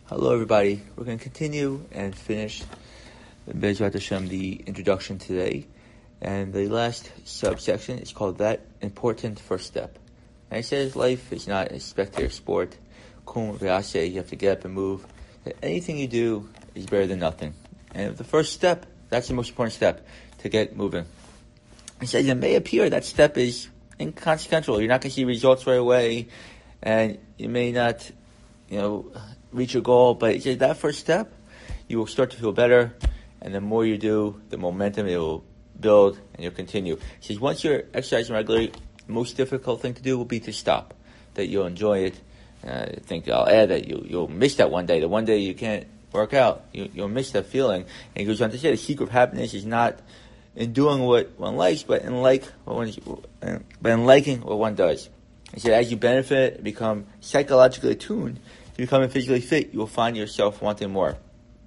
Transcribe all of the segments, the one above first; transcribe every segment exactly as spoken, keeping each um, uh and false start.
Hello, everybody. We're going to continue and finish Bezrat Hashem, the introduction today. And the last subsection is called That Important First Step. And it says life is not a spectator sport. Kum v'aseh, you have to get up and move. That anything you do is better than nothing. And the first step, that's the most important step, to get moving. It says it may appear that step is inconsequential. You're not going to see results right away. And you may not, you know, reach your goal, but it's that first step, you will start to feel better, and the more you do, the momentum it will build, and you'll continue. He says once you're exercising regularly, the most difficult thing to do will be to stop, that you'll enjoy it. Uh, I think I'll add that you, you'll miss that one day. The one day you can't work out, you, you'll miss that feeling. And he goes on to say the secret of happiness is not in doing what one likes, but in like what one, but in liking what one does. He said as you benefit, become psychologically attuned, you become physically fit, you will find yourself wanting more.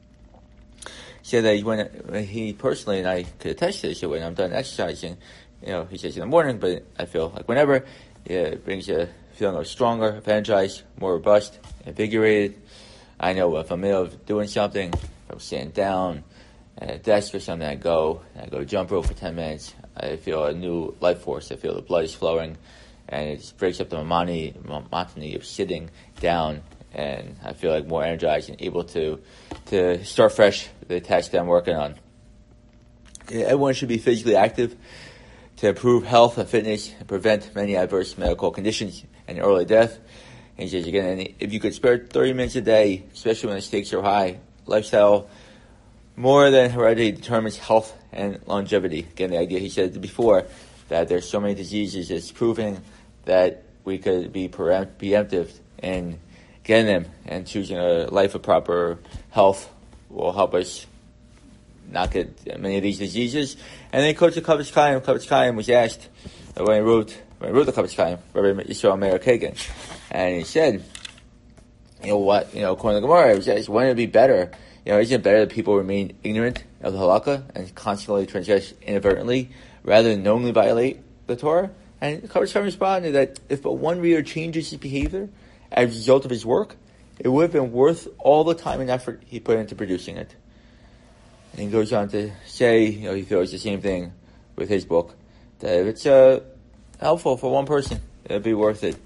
He said that when, when he personally, and I could attest to this, when I'm done exercising, you know, he says in the morning, but I feel like whenever, yeah, it brings you a feeling of stronger, of energized, more robust, invigorated. I know if I'm in the middle of doing something, if I'm sitting down at a desk or something, I go, I go jump rope for ten minutes, I feel a new life force, I feel the blood is flowing, and it just breaks up the monotony, monotony of sitting down. And I feel like more energized and able to to start fresh the task that I'm working on. Everyone should be physically active to improve health and fitness and prevent many adverse medical conditions and early death. And he says, again, if you could spare thirty minutes a day, especially when the stakes are high, lifestyle more than heredity determines health and longevity. Again, the idea he said before that there's so many diseases, it's proving that we could be preemptive in getting them, and choosing a life of proper health will help us not get many of these diseases. And then Coach Chavetz Chaim, Chavetz Chaim was asked uh, when he wrote when he wrote the Chavetz Chaim, Rabbi Yisrael Meir Kagan, and he said, you know what, you know, according to the Gemara, he says, wouldn't it be better, you know, isn't it better that people remain ignorant of the halakha and constantly transgress inadvertently rather than knowingly violate the Torah? And Chavetz Chaim responded that if but one reader changes his behavior as a result of his work, it would have been worth all the time and effort he put into producing it. And he goes on to say, you know, he feels the same thing with his book, that if it's uh, helpful for one person, it'll be worth it.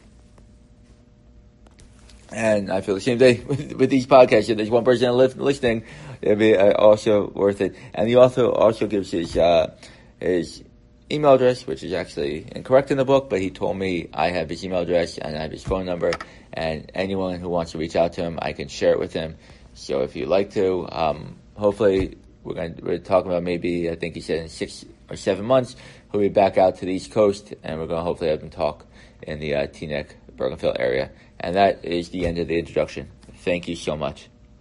And I feel the same thing with, with these podcasts. If there's one person listening, it'll be uh, also worth it. And he also also gives his uh, his email address, which is actually incorrect in the book, but he told me I have his email address and I have his phone number, and anyone who wants to reach out to him, I can share it with him. So if you'd like to, um, hopefully we're going to, we're talking about maybe, I think he said in six or seven months, he'll be back out to the East Coast, and we're going to hopefully have him talk in the uh, Teaneck, Bergenfield area. And that is the end of the introduction. Thank you so much.